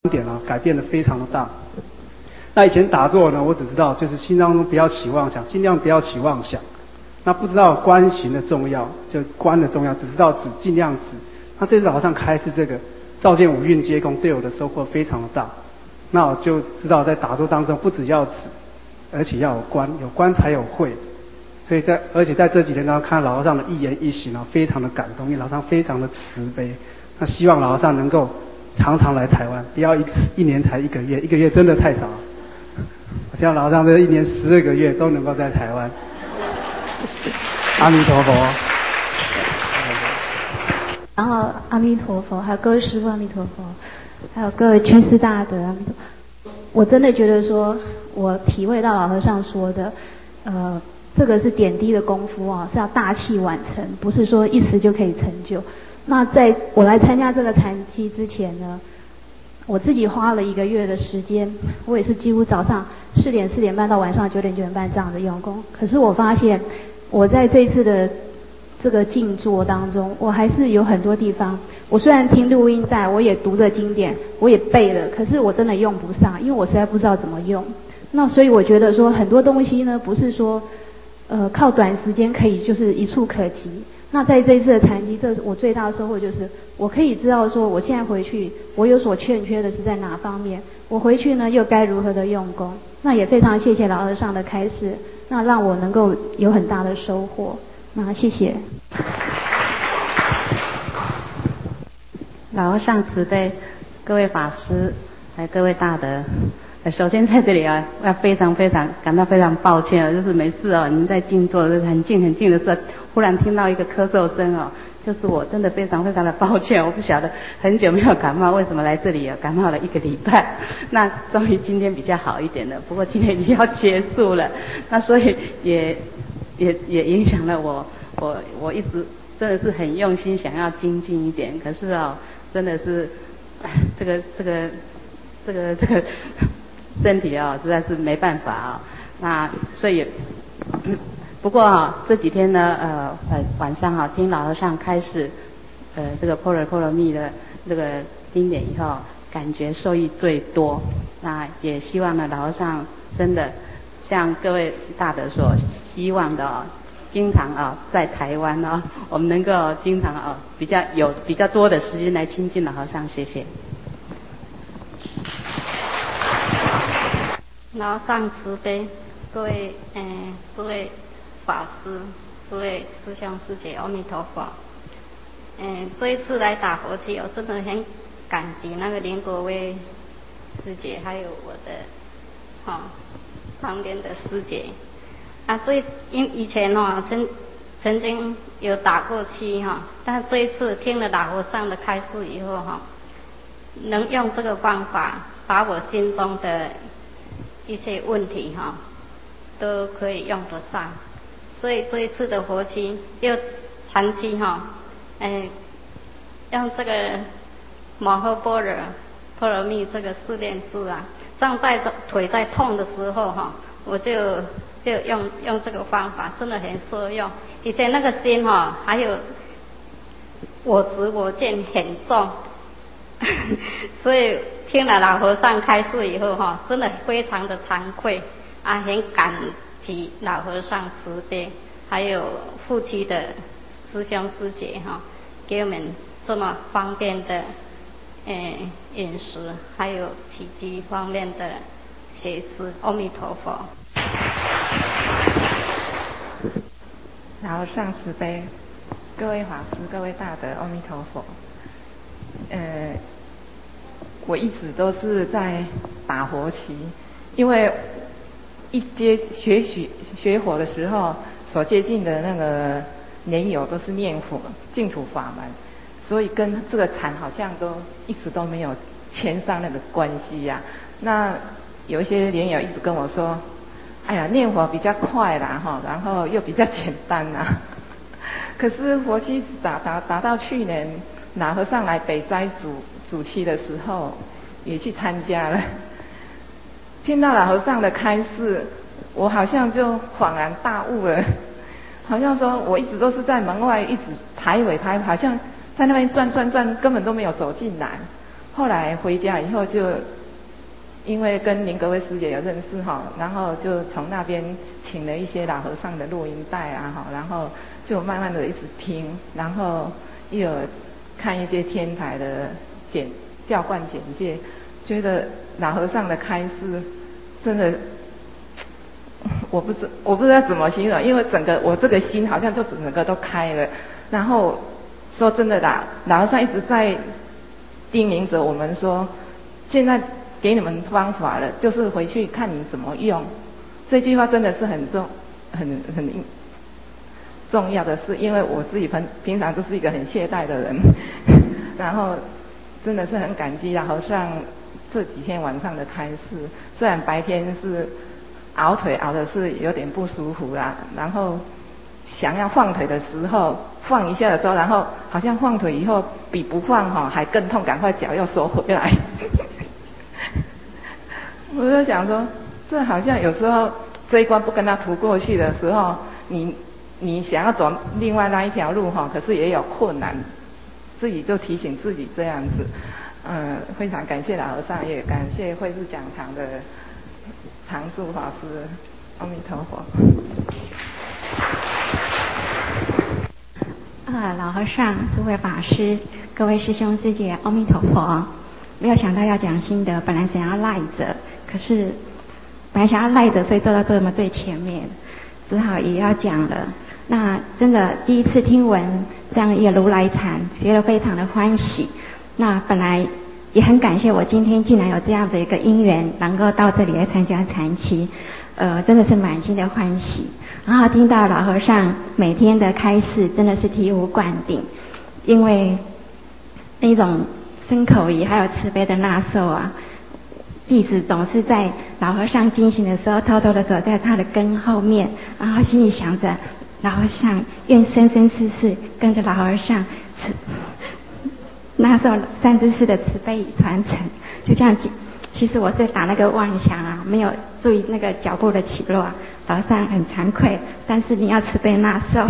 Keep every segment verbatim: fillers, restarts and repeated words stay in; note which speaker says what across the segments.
Speaker 1: 点啊改变的非常的大。那以前打坐呢，我只知道就是心当中不要起妄想，尽量不要起妄想。那不知道观行的重要，就观的重要，只知道止，尽量止。那这次早上开始这个照见五蕴皆空，对我的收获非常的大。那我就知道在打坐当中，不只要止，而且要有观，有观才有慧。所以在而且在这几天当中看到老和尚的一言一行啊，非常的感动，因为老和尚非常的慈悲。那希望老和尚能够常常来台湾，不要一一年才一个月，一个月真的太少了。我希望老和尚这一年十二个月都能够在台湾。阿弥陀佛。
Speaker 2: 然后阿弥陀佛，还有各位师父阿弥陀佛，还有各位居士大德阿弥陀佛。我真的觉得说，我体会到老和尚说的，呃，这个是点滴的功夫啊，是要大器晚成，不是说一时就可以成就。那在我来参加这个禅期之前呢，我自己花了一个月的时间，我也是几乎早上四点四点半到晚上九点九点半这样的用功。可是我发现，我在这一次的这个静坐当中，我还是有很多地方，我虽然听录音带，我也读着经典，我也背了，可是我真的用不上，因为我实在不知道怎么用。那所以我觉得说很多东西呢，不是说呃靠短时间可以就是一触可及。那在这一次的禅期，这是我最大的收获，就是我可以知道说我现在回去我有所欠缺的是在哪方面，我回去呢又该如何的用功。那也非常谢谢老和尚的开示，那让我能够有很大的收获。那谢谢。
Speaker 3: 老和尚慈悲，各位法师，还有各位大德。首先在这里啊，要非常非常感到非常抱歉啊，就是每次啊，你们在静坐就是很静很静的时候，忽然听到一个咳嗽声啊，就是我真的非常非常的抱歉，我不晓得很久没有感冒，为什么来这里啊？感冒了一个礼拜，那终于今天比较好一点了，不过今天已经要结束了，那所以也也也影响了我，我我一直真的是很用心想要精进一点，可是啊，真的是这个这个这个这个。身体啊、哦，实在是没办法啊、哦。那所以，嗯、不过啊、哦，这几天呢，呃，呃，晚上哈、哦，听老和尚开示，呃，这个般若波罗蜜的这个经典以后，感觉受益最多。那也希望呢，老和尚真的像各位大德所希望的哦，经常啊、哦，在台湾啊、哦，我们能够经常啊、哦，比较有比较多的时间来亲近老和尚，谢谢。
Speaker 4: 老和尚慈悲，各位嗯、呃，诸位法师，诸位师兄师姐，阿弥陀佛。嗯、呃，这一次来打佛七，我真的很感激那个林国威师姐，还有我的哈、哦、旁边的师姐。啊，这因以前哈、哦、曾曾经有打过七哈、哦，但这一次听了老和尚的开示以后哈、哦，能用这个方法把我心中的一些问题哈、哦，都可以用得上，所以这一次的佛七又禅期哈，哎，用这个摩诃般若波罗蜜这个四念字啊，站在腿在痛的时候哈，我就就用用这个方法，真的很适用。以前那个心哈，还有我执我见很重，所以听了老和尚开示以后哈，真的非常的惭愧啊，很感激老和尚慈悲，还有夫妻的师兄师姐哈，给我们这么方便的呃饮食，还有起居方面的学识。阿弥陀佛。
Speaker 5: 老和尚慈悲，各位法师，各位大德，阿弥陀佛。呃，我一直都是在打佛七，因为一接学习学佛的时候，所接近的那个年友都是念佛净土法门，所以跟这个禅好像都一直都没有牵上那个关系呀、啊。那有一些年友一直跟我说，哎呀，念佛比较快啦哈，然后又比较简单啦。可是佛七打打打到去年老和尚来北斋主主期的时候，也去参加了。听到老和尚的开示，我好像就恍然大悟了，好像说我一直都是在门外一直排尾排，好像在那边转转转，根本都没有走进来。 后来回家以后就因为跟林格威师姐有认识哈，然后就从那边请了一些老和尚的录音带啊哈，然后就慢慢的一直听，然后也有看一些天台的简教观简介，觉得老和尚的开示真的，我不知我不知道怎么形容，因为整个我这个心好像就整个都开了。然后说真的啦，老和尚一直在叮咛着我们说，现在给你们方法了，就是回去看你怎么用。这句话真的是很重很很重要的事，因为我自己平平常就是一个很懈怠的人，然后真的是很感激老和尚这几天晚上的开示。虽然白天是熬腿熬的是有点不舒服啦，然后想要放腿的时候放一下的时候，然后好像放腿以后比不放哈还更痛，赶快脚又收回来。我就想说，这好像有时候这一关不跟他涂过去的时候，你你想要走另外那一条路哈，可是也有困难，自己就提醒自己这样子。嗯，非常感谢老和尚，也感谢慧智讲堂的常住法师，阿弥陀佛。
Speaker 2: 啊，老和尚、诸位法师、各位师兄师姐，阿弥陀佛！没有想到要讲心得，本来想要赖着，可是本来想要赖着，所以坐到这么最前面，只好也要讲了。那真的第一次听闻这样一个如来禅，觉得非常的欢喜。那本来也很感谢我今天竟然有这样的一个因缘，能够到这里来参加禅期，呃，真的是满心的欢喜。然后听到老和尚每天的开示，真的是醍醐灌顶，因为那种身口意还有慈悲的纳受啊，弟子总是在老和尚进行的时候，偷偷的走在他的跟后面，然后心里想着老和尚愿生生世世跟着老和尚慈纳受三知识的慈悲与传承，就这样。其实我是打那个妄想啊，没有注意那个脚步的起落，老和尚很惭愧，但是你要慈悲纳受。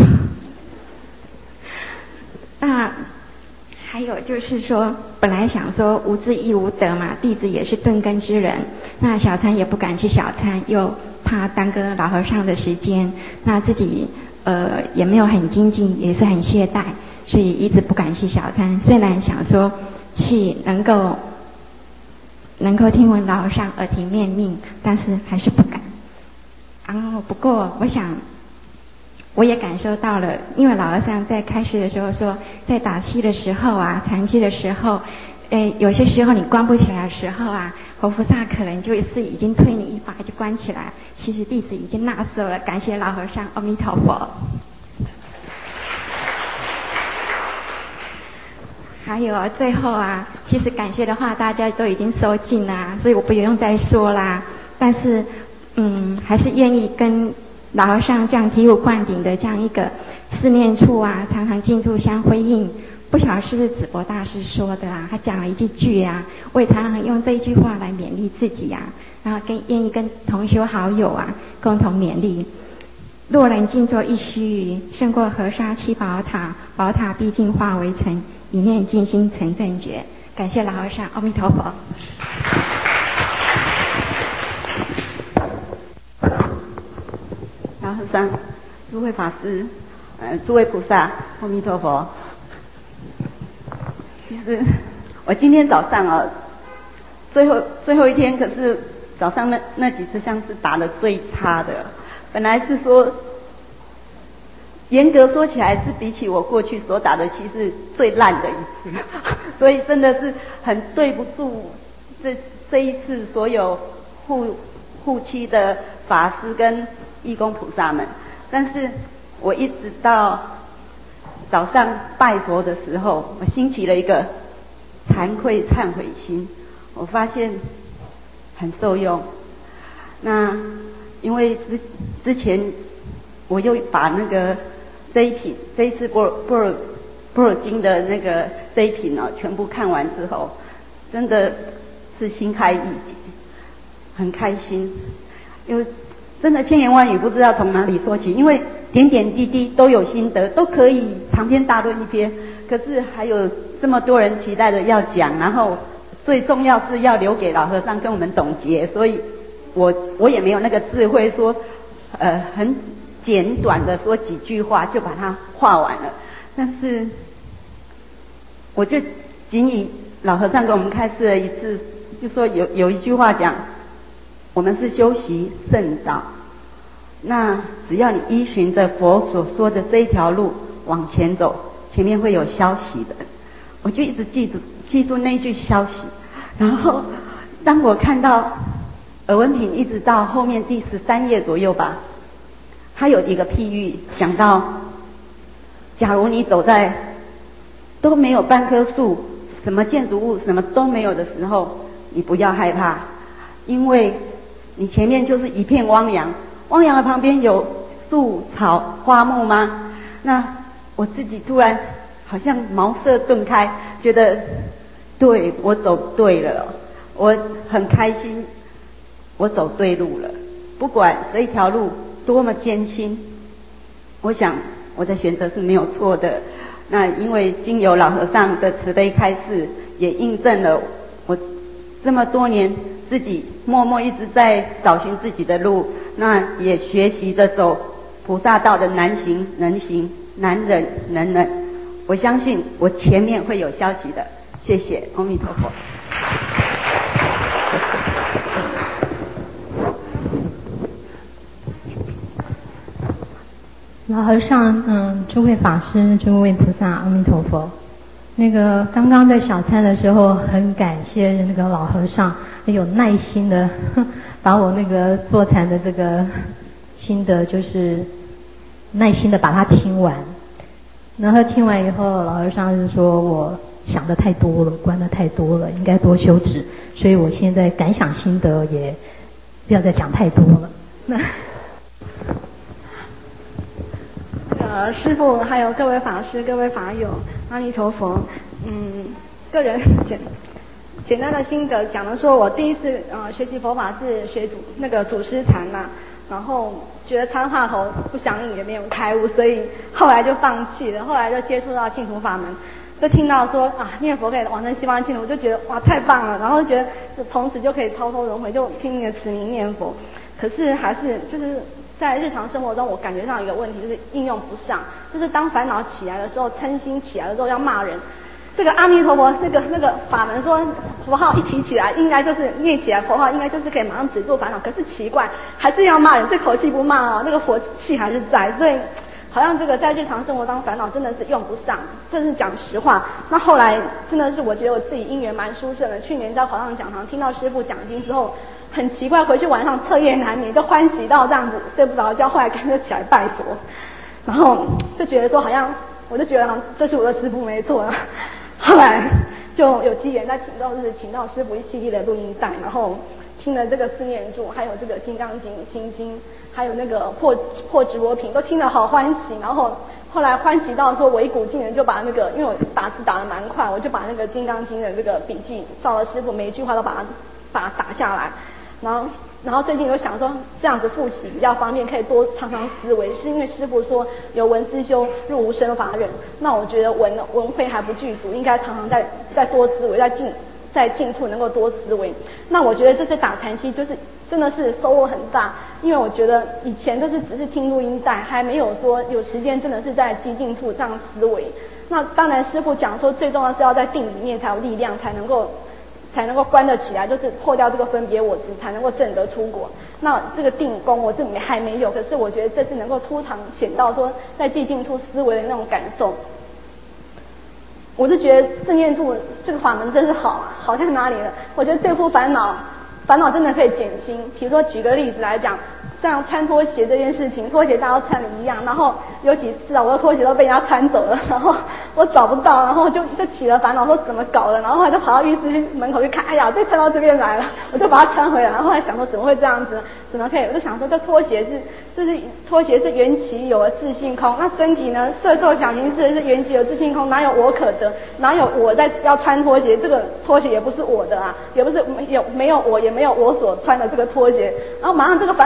Speaker 2: 那还有就是说，本来想说无智亦无得嘛，弟子也是顿根之人，那小参也不敢去小参，又怕耽搁老和尚的时间，那自己呃也没有很精进，也是很懈怠，所以一直不敢去小参。虽然想说去能够能够听闻老和尚耳提面命，但是还是不敢。然后不过我想我也感受到了，因为老和尚在开始的时候说，在打气的时候啊，禅期的时候，诶，有些时候你关不起来的时候啊，活菩萨可能就是已经推你一把就关起来，其实弟子已经纳受了，感谢老和尚，阿弥陀佛。还有啊，最后啊，其实感谢的话大家都已经收尽啦，所以我不用再说啦。但是，嗯，还是愿意跟老和尚这样醍醐灌顶的这样一个四念处啊，常常进处相辉映。不晓得是不是子博大师说的啊？他讲了一句句啊，我也常常用这一句话来勉励自己啊，然后跟愿意跟同修好友啊共同勉励。若人静坐一须臾，胜过河沙七宝塔，宝塔毕竟化为尘，一念静心成正觉。感谢老和尚，阿弥陀佛。
Speaker 3: 老和尚、诸位法师、呃，诸位菩萨，阿弥陀佛。其实我今天早上啊，最后最后一天，可是早上那那几次像是打得最差的。本来是说，严格说起来是比起我过去所打的棋是最烂的一次，所以真的是很对不住这这一次所有护护期的法师跟义工菩萨们。但是我一直到早上拜佛的时候，我兴起了一个惭愧忏悔心，我发现很受用。那因为之之前我又把那个这一品这一次波波尔波尔经的那个这一品啊全部看完之后，真的是心开意解，很开心。因为真的千言万语不知道从哪里说起，因为点点滴滴都有心得，都可以长篇大论一篇，可是还有这么多人期待的要讲，然后最重要是要留给老和尚跟我们总结，所以我我也没有那个智慧说，呃，很简短的说几句话就把它画完了。但是，我就仅以老和尚给我们开示了一次，就说有有一句话讲，我们是修习圣道，那只要你依循着佛所说的这一条路往前走，前面会有消息的。我就一直记住记住那句消息，然后当我看到尔文品一直到后面第十三页左右吧，他有一个譬喻讲到，假如你走在都没有半棵树，什么建筑物什么都没有的时候，你不要害怕，因为你前面就是一片汪洋，汪洋的旁边有树草花木吗？那我自己突然好像茅塞顿开，觉得对，我走对了，我很开心，我走对路了。不管这一条路多么艰辛，我想我的选择是没有错的。那因为经由老和尚的慈悲开示，也印证了我这么多年自己默默一直在找寻自己的路，那也学习着走菩萨道的难行能行，难忍能忍。我相信我前面会有消息的。谢谢，阿弥陀佛。
Speaker 2: 老和尚，嗯，诸位法师，诸位菩萨，阿弥陀佛。那个刚刚在小餐的时候，很感谢那个老和尚很有耐心的把我那个坐禅的这个心得，就是耐心的把它听完。然后听完以后，老和尚是说我想的太多了，观的太多了，应该多修止。所以我现在感想心得也不要再讲太多了。那
Speaker 6: 呃，师父还有各位法师、各位法友，阿弥陀佛。嗯，个人简简单的心得讲的说，我第一次呃学习佛法是学祖那个祖师禅嘛，然后觉得参话头不相应，也没有开悟，所以后来就放弃了。后来就接触到净土法门，就听到说啊念佛可以往生西方净土，我就觉得哇太棒了，然后觉得从此就可以超脱轮回，就拼命的持名念佛。可是还是就是在日常生活中，我感觉上一个问题就是应用不上，就是当烦恼起来的时候，嗔心起来的时候要骂人。这个阿弥陀佛那个那个法门说佛号一提起来，应该就是念起来佛号，应该就是可以马上止住烦恼。可是奇怪，还是要骂人，这口气不骂哦，那个火气还是在，所以好像这个在日常生活当中烦恼真的是用不上，这是讲实话。那后来真的是我觉得我自己因缘蛮殊胜的，去年在考上讲堂听到师父讲经之后，很奇怪，回去晚上彻夜难眠，就欢喜到这样子睡不着觉，后来干脆起来拜佛，然后就觉得说好像我就觉得这是我的师父没错。后来就有机缘在请到就是请到师父一系列的录音带，然后听了这个四念住，还有这个金刚经、心经，还有那个破破直播品，都听得好欢喜。然后后来欢喜到说，我一股劲人就把那个，因为我打字打得蛮快，我就把那个金刚经的这个笔记照了师父每一句话都把它把它打下来。然后然后最近有想说这样子复习比较方便，可以多常常思维，是因为师父说有闻思修入无生法忍，那我觉得文文慧还不具足，应该常常在在多思维，在进在近处能够多思维。那我觉得这次打禅期就是真的是收获很大，因为我觉得以前都是只是听录音带，还没有说有时间真的是在激进处这样思维。那当然师父讲说最重要是要在定里面才有力量，才能够才能够关得起来，就是破掉这个分别我执，才能够证得出国。那这个定功我这里还没有，可是我觉得这次能够出场显到说在寂静处思维的那种感受，我就觉得四念住这个法门真是好啊，好在哪里了？我觉得对付烦恼，烦恼真的可以减轻。比如说举个例子来讲，像穿拖鞋这件事情，拖鞋大家都穿的一样，然后有几次啊，我的拖鞋都被人家穿走了，然后我找不到，然后就就起了烦恼，说怎么搞的，然后后来就跑到浴室门口去看，哎呀，被穿到这边来了，我就把它穿回来，然后后来想说怎么会这样子，怎么可以？我就想说这拖鞋是，这是拖鞋是缘起有而自性空，那身体呢，色受想行识是缘起有自性空，哪有我可得？哪有我在要穿拖鞋？这个拖鞋也不是我的啊，也不是没有没有我，也没有我所穿的这个拖鞋，然后马上这个烦恼真的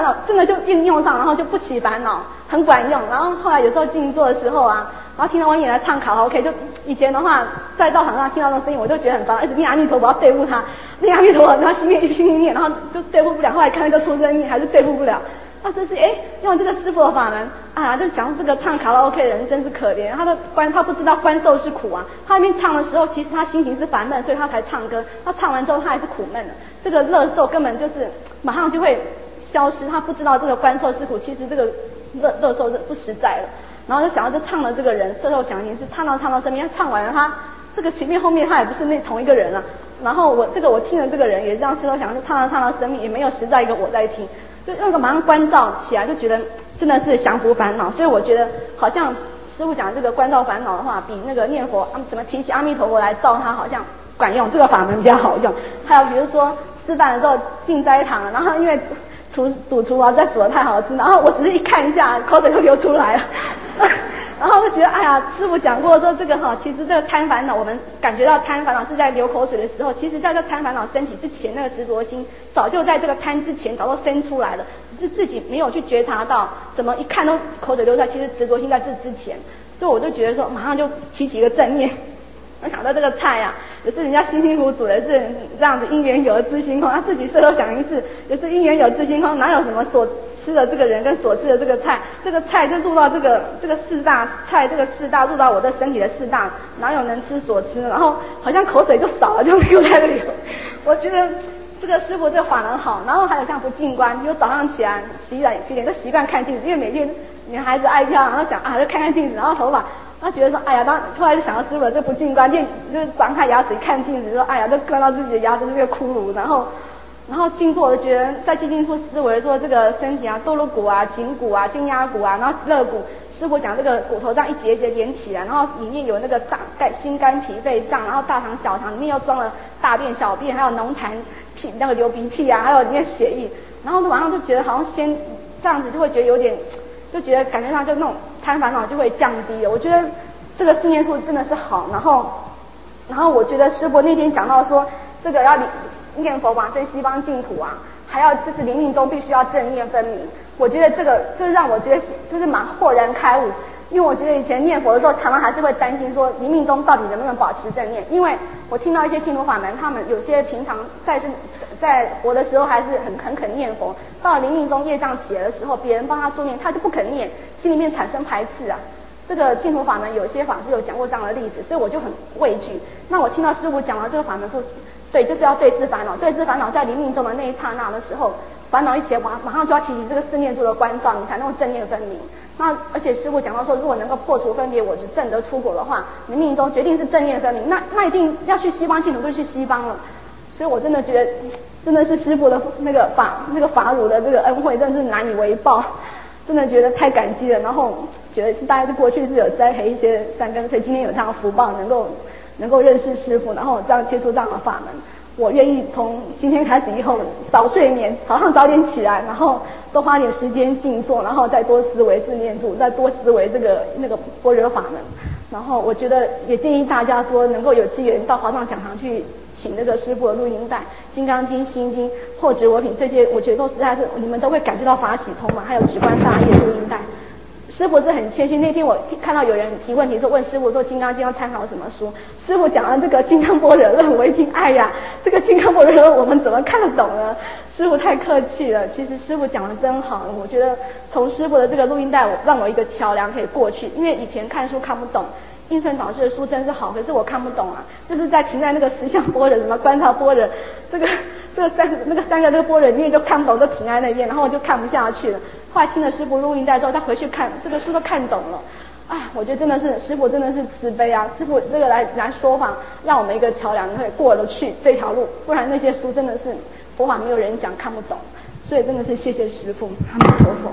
Speaker 6: 就应用上，然后就不起烦恼，很管用。然后后来有时候静坐的时候啊，然后听到外面来唱卡拉 OK， 就以前的话在道场上听到这种声音，我就觉得很烦，一直念阿弥陀佛要对付他，念阿弥陀佛，然后心念一心念，然后就对付不了。后来看那个出生念还是对付不了。那真是哎，用这个师父的法门啊，就想这个唱卡拉 OK 的人真是可怜，他的观他不知道观受是苦啊。他那边唱的时候，其实他心情是烦闷，所以他才唱歌。他唱完之后，他还是苦闷的。这个乐受根本就是马上就会消失，他不知道这个观受是苦，其实这个乐乐受是不实在了。然后就想到这唱的这个人，事后想一是唱到唱到这边，唱完了他这个前面后面他也不是那同一个人了。然后我这个我听的这个人也这样，事后想是唱到唱到生命也没有实在一个我在听。就那个马上关照起来，就觉得真的是降服烦恼，所以我觉得好像师父讲这个关照烦恼的话，比那个念佛怎么提起阿弥陀佛来照他好像管用，这个法门比较好用。还有比如说吃饭的时候进斋堂了，然后因为厨主厨啊在煮的太好吃，然后我只是一看一下，口水就流出来了。然后就觉得哎呀，师父讲过说这个哈，其实这个贪烦恼，我们感觉到贪烦恼是在流口水的时候，其实在这贪烦恼升起之前，那个执着心早就在这个贪之前早就生出来了，只是自己没有去觉察到，怎么一看都口水流出来，其实执着心在这之前。所以我就觉得说，马上就提起一个正念。我想到这个菜啊，也是人家辛辛苦苦煮的，是这样子因缘有自心空，他自己事后想一次，也是因缘有自心空，哪有什么所吃的这个人跟所吃的这个菜，这个菜就入到这个这个四大菜，这个四大入到我的身体的四大，哪有能吃所吃？然后好像口水就少了，就没有在流。我觉得这个师父这个法门好，然后还有像不净观，就早上起来洗脸洗脸就习惯看镜子，因为每天女孩子爱漂亮，然后讲啊就看看镜子，然后头发。他觉得说，哎呀，当后来就想到师父这不净观，就就是张开牙齿一看镜子，说，哎呀，都看到自己的牙齿是个骷髅，然后，然后静坐，我就觉得在静静处思维说这个身体啊，多颅骨啊、颈骨啊、筋压骨啊，然后肋骨，师父讲这个骨头这样一节一节连起来，然后里面有那个脏、肝、心肝脾肺脏，然后大肠小肠里面又装了大便、小便，还有浓痰、屁那个流鼻涕啊，还有里面血液，然后晚上就觉得好像先这样子就会觉得有点。就觉得感觉上就那种贪烦恼就会降低了。我觉得这个四念处真的是好，然后，然后我觉得师父那天讲到说，这个要念佛往生西方净土啊，还要就是临命中必须要正念分明。我觉得这个就是让我觉得就是蛮豁然开悟，因为我觉得以前念佛的时候，常常还是会担心说临命中到底能不能保持正念，因为我听到一些净土法门，他们有些平常在是。在活的时候还是很很肯念佛，到了临命中业障起来的时候，别人帮他助念，他就不肯念，心里面产生排斥啊。这个净土法门有些法师有讲过这样的例子，所以我就很畏惧。那我听到师父讲了这个法门说，对，就是要对治烦恼，对治烦恼在临命中的那一刹那的时候，烦恼一起来，马马上就要提起这个四念处的关照，你才能够正念分明。那而且师父讲到说，如果能够破除分别我执，证得出果的话，临命中决定是正念分明，那那一定要去西方净土，就去西方了。所以我真的觉得。真的是师父的那个法那个法乳的这个恩惠，真的是难以为报，真的觉得太感激了。然后觉得大家过去是有栽培一些善根，所以今天有这样的福报，能够能够认识师父，然后这样接触这样的法门。我愿意从今天开始以后早睡眠，早上早点起来，然后多花点时间静坐，然后再多思维四念处，再多思维这个那个般若法门。然后我觉得也建议大家说，能够有机缘到华藏讲堂去。请那个师父的录音带，《金刚经》《心经》《破执我品》这些，我觉得都实在是你们都会感觉到法喜通嘛。还有止观大业录音带，师父是很谦虚。那天我看到有人提问题说，问师父说《金刚经》要参考什么书？师父讲了这个《金刚般若论》，我一听，哎呀，这个《金刚般若论》我们怎么看得懂呢？师父太客气了。其实师父讲的真好，我觉得从师父的这个录音带，我让我一个桥梁可以过去，因为以前看书看不懂。应顺导师的书真是好，可是我看不懂啊，就是在停在那个十相般若，什么观察般若，这个这个三那个三个这个般若里面就看不懂，都停在那边，然后我就看不下去了。后来听了师父录音带之后，他回去看这个书都看懂了。哎，我觉得真的是师父真的是慈悲啊，师父这个来来说法，让我们一个桥梁可以过得去这条路，不然那些书真的是佛法没有人讲看不懂，所以真的是谢谢师父，阿弥陀佛。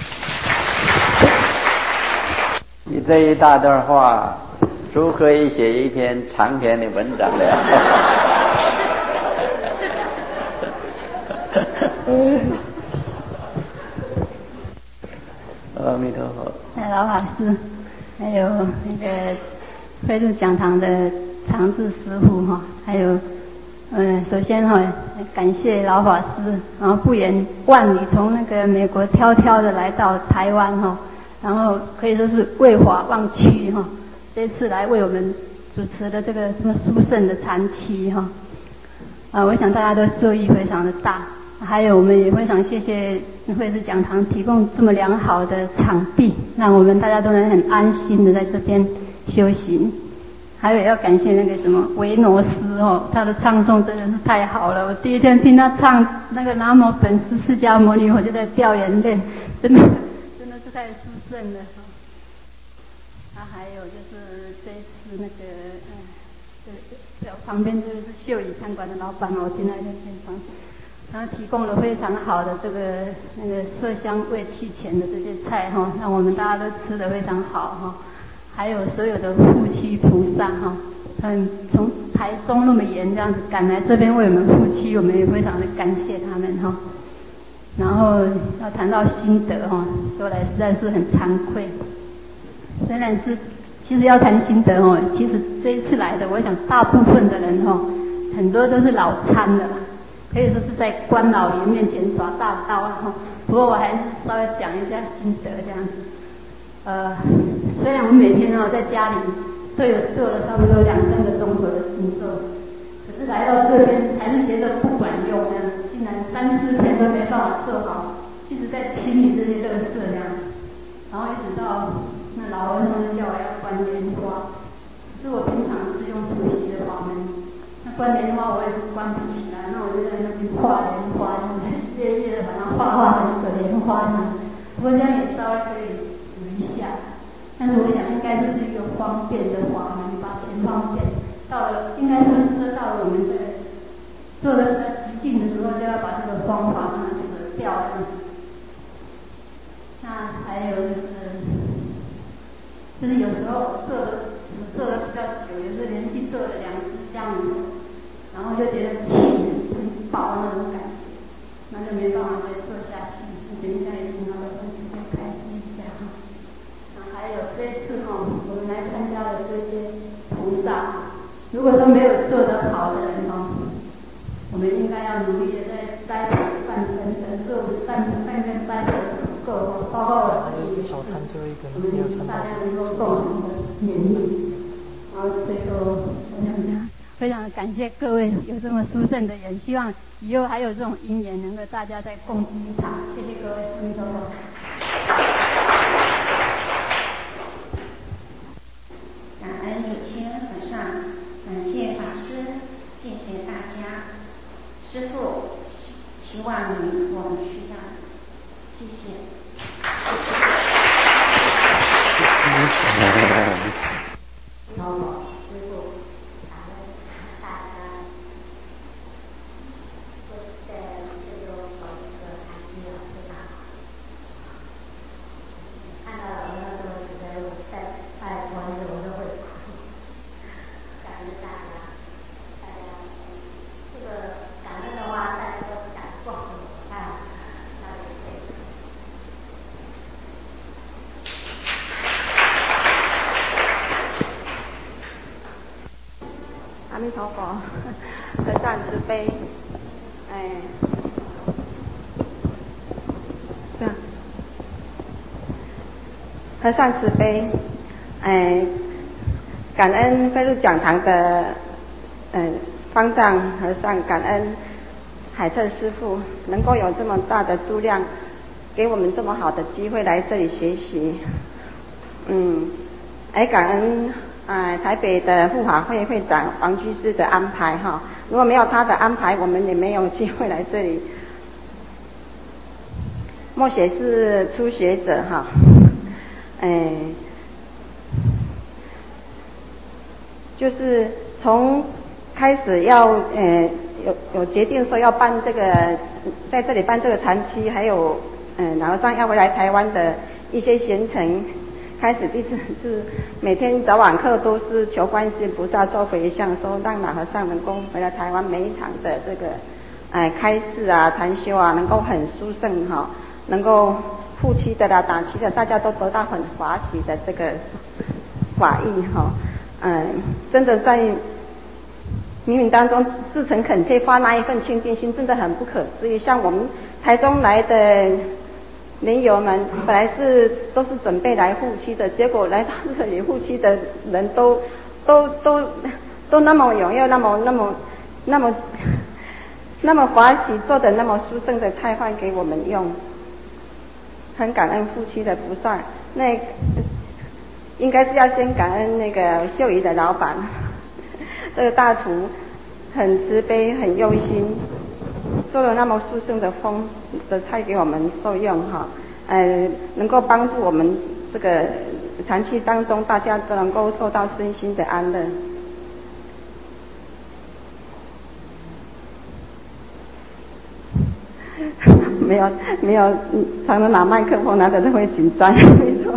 Speaker 7: 你这一大段话，足可以写一篇长篇的文章了。阿弥陀佛。
Speaker 3: 老法师，还有那个飞入讲堂的常智师父哈，还有
Speaker 8: 嗯，首先哈、哦，感谢老法师，然后不远万里从那个美国迢迢的来到台湾哈、哦，然后可以说是为法忘躯哈、哦，这次来为我们主持的这个什么殊胜的禅期哈，啊，我想大家都受益非常的大，还有我们也非常谢谢慧智讲堂提供这么良好的场地，让我们大家都能很安心的在这边修行。还有要感谢那个什么维诺斯哦，他的唱诵真的是太好了。我第一天听他唱那个南无本师释迦牟尼，我就在掉眼泪，真的真的是太殊胜了。啊，还有就是这一次那个嗯，这在我旁边就是秀宇餐馆的老板哦，我进来在现场，他提供了非常好的这个那个色香味气前的这些菜哈、哦，让我们大家都吃得非常好哈、哦。还有所有的护妻菩萨哈，嗯，从台中那么远这样子赶来这边为我们护妻，我们也非常的感谢他们哈。然后要谈到心得哈，说来实在是很惭愧。虽然是其实要谈心得哦，其实这一次来的，我想大部分的人哈，很多都是老参的啦，可以说是在关老爷面前耍大刀哈。不过我还是稍微讲一下心得这样子。呃，虽然我们每天哦在家里都有做了差不多两三个钟头的静坐，可是来到这边还是觉得不管用这样，竟然三四天都没办法做好，一直在清理这些垃圾这样，然后一直到那老和尚叫我要观莲花，可是我平常是用普习的法门，那观莲花我也是观不起来，那我就在那边画莲花，一页一页的把它画画成一个莲花这样，不过这样也稍微可以一下，但是我想应该就是一个方便的法门吧，很方便。到了应该说是到了我们在做的比较极尽的时候，就要把这个方法让它舍掉这样子。那还有就是，就是有时候做的做的比较久，有时候连续做了两支香油，然后就觉得气很饱那种感觉，那就没办法再做下去。等一下也听到了，再开心一下哈。还有这次哈、哦，我们来参加的这些菩萨，如果说没有做得好的人哦，我们应该要努力的在待会半等等做半半跟待会足够，包括我自己，我们大家能够共同的勉励。然后最后我想讲，非常的感谢各位有这么殊胜的缘，希望以后还有这种因缘，能够大家再共聚一场。谢谢各位，阿弥陀佛。
Speaker 9: 感恩有情和尚，感谢法师，谢谢大家。师父希望你我们需要，谢谢。
Speaker 10: 好好，师父，感恩大家。我在这个我这个谈机啊非常好。看到了那时候觉得我在拜佛的时候我都会哭，感恩大家，大家这个感恩的话，大家都感动我看，那也对。
Speaker 6: 阿弥陀佛，和尚慈悲，哎，这样。和尚慈悲，哎，感恩飞入讲堂的，嗯，方丈和尚，感恩海特师父能够有这么大的度量，给我们这么好的机会来这里学习，嗯，哎，感恩哎台北的护法会会长王居士的安排哈，如果没有他的安排，我们也没有机会来这里。默写是初学者哈。哎，就是从开始要呃有有决定说要办这个在这里办这个禅期，还有嗯老和尚要回来台湾的一些行程，开始第一次是每天早晚课都是求观世音菩萨做回向，说让老和尚能够回来台湾每一场的这个哎开示啊禅修啊能够很殊胜哈，能够护期的啦、打期的，大家都得到很欢喜的这个法益哈，嗯，真的在冥冥当中自诚恳切发那一份清净心，真的很不可思议。像我们台中来的莲友们，本来是都是准备来护期的，结果来到这里护期的人都都都都那么踊跃，那么那么那么那么欢喜，做的那么殊胜的菜饭给我们用，很感恩护期的菩萨。那应该是要先感恩那个秀仪的老板。这个大厨很慈悲很用心，做了那么殊胜的丰的菜给我们受用哈，呃，能够帮助我们这个长期当中大家都能够受到身心的安乐。没有没有，常常拿麦克风拿着都会紧张，没错。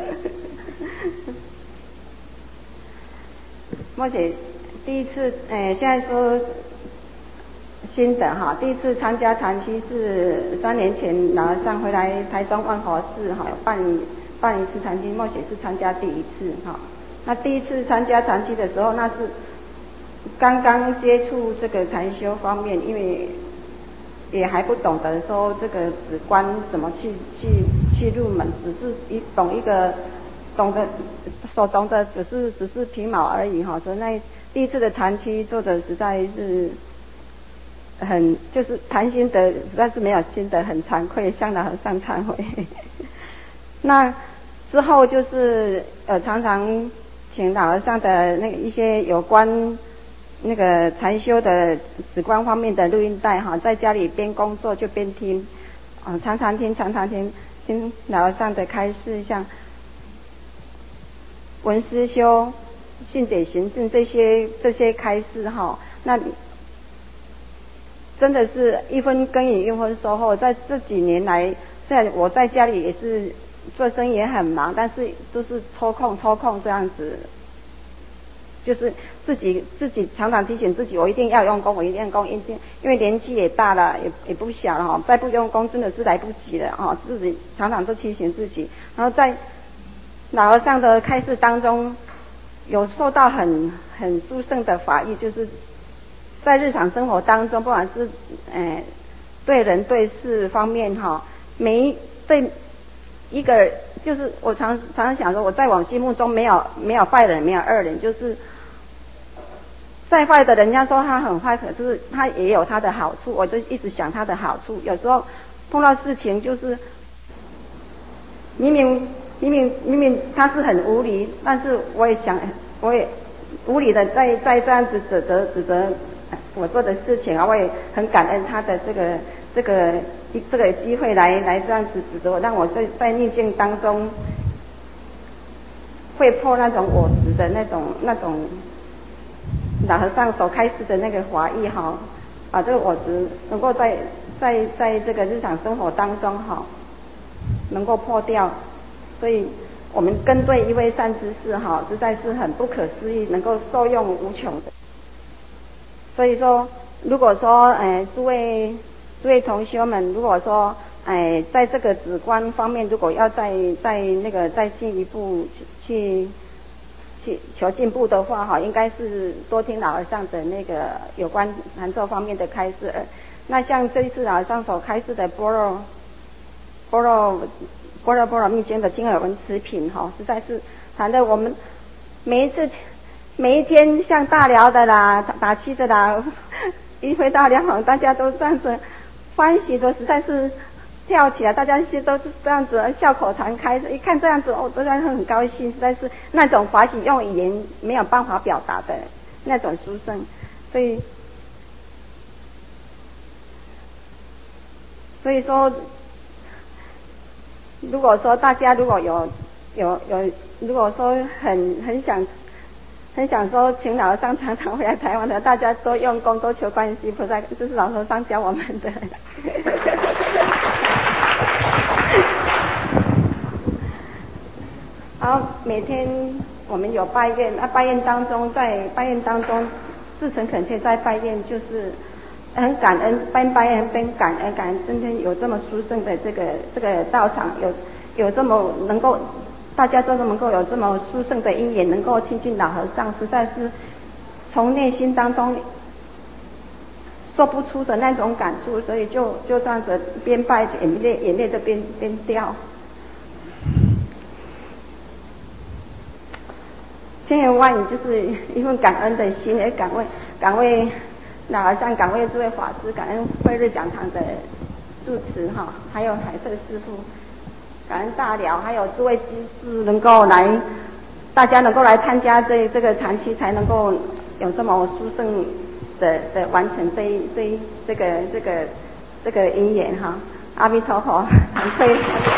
Speaker 6: 莫姐。第一次，诶，现在说新的哈，第一次参加禅期是三年前老和尚回来台中万华寺哈，办办一次禅期，莫雪是参加第一次哈。那第一次参加禅期的时候，那是刚刚接触这个禅修方面，因为也还不懂得说这个止观怎么去去去入门，只是一懂一个懂得所懂的只是只是皮毛而已哈，所以那。第一次的禅期做的实在是很，就是谈心得实在是没有心得，很惭愧，向老和尚忏悔。那之后就是呃常常请老和尚的那个一些有关那个禅修的止观方面的录音带哈，在家里边工作就边听，啊、呃、常常听常常听听老和尚的开示，像文思修。信解行证这些这些开示哈，那真的是一分耕耘一分收获。在这几年来，虽然我在家里也是做生意也很忙，但是都是抽空抽空这样子，就是自己自己常常提醒自己，我一定要用功，我一定要用功，一定因为年纪也大了，也也不小了哈，再不用功真的是来不及了哈，自己常常都提醒自己，然后在老和尚的开示当中。有受到很很殊胜的法益，就是在日常生活当中，不管是呃对人对事方面哈，每一对一个就是我常常常想说，我在我心目中没有没有坏人，没有恶人，就是再坏的人家说他很坏，可是他也有他的好处，我就一直想他的好处。有时候碰到事情就是明明。明明明明他是很无理，但是我也想，我也无理的在在这样子指责指责我做的事情啊，我也很感恩他的这个这个这个机会来来这样子指责我，让我在在逆境当中会破那种我执的那种那种老和尚所开示的那个华义哈，把这个我执能够在在在这个日常生活当中哈能够破掉。所以我们跟对一位善知识哈，实在是很不可思议，能够受用无穷的。所以说，如果说，呃，诸位诸位同修们，如果说，哎，在这个止观方面，如果要再再那个再进一步去去求进步的话哈，应该是多听老和尚的那个有关禅咒方面的开示。那像这一次老和尚所开示的般若般若。般若波罗蜜经的听耳闻持品哈，实在是谈的我们每一次每一天像大寮的啦、打七的啦，一回到疗房，大家都这样子欢喜的，实在是跳起来，大家些都是这样子笑口常开。一看这样子，我实在是很高兴，实在是那种欢喜用语言没有办法表达的那种殊胜，所以所以说。如果说大家如果有有有，如果说很很想很想说请老和尚常常回来台湾的，大家都用功，都求观世音菩萨，这是老和尚教我们的。然后每天我们有拜愿，啊拜愿当中，在拜愿当中自诚恳切在拜愿，就是很感恩，边拜愿边感恩，感恩今天有这么殊胜的这个这个道场，有有这么能够大家都能够有这么殊胜的因缘，能够亲近老和尚，实在是从内心当中说不出的那种感触，所以就就这样子边拜眼泪眼泪的边边掉。千言万语就是一份感恩的心，也感为感为老和尚，感为这位法师，感恩慧日讲堂的住持哈，还有海社师父，感恩大寮，还有诸位居士能够来，大家能够来参加这这个禅期，才能够有这么殊胜的的完成这一这一这个这个这个因缘哈。阿弥陀佛，惭愧。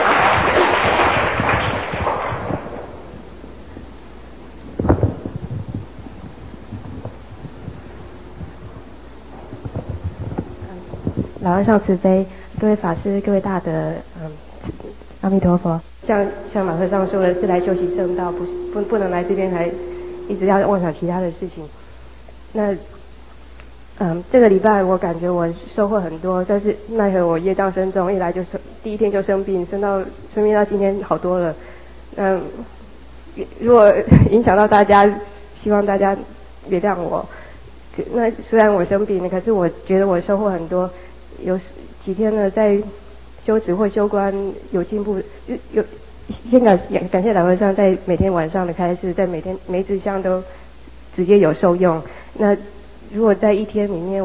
Speaker 11: 老和尚慈悲，各位法师，各位大德，嗯，阿弥陀佛。像像老和尚说的，是来修习圣道，不不不能来这边还一直要妄想其他的事情。那嗯，这个礼拜我感觉我收获很多，但是奈何我业障深重，一来就生第一天就生病，生到生病到今天好多了。嗯，如果影响到大家，希望大家原谅我。那虽然我生病，可是我觉得我收获很多。有几天呢，在修持或修观有进步，有有先感感谢老和尚在每天晚上的开示，在每天每一支香都直接有受用。那如果在一天里面。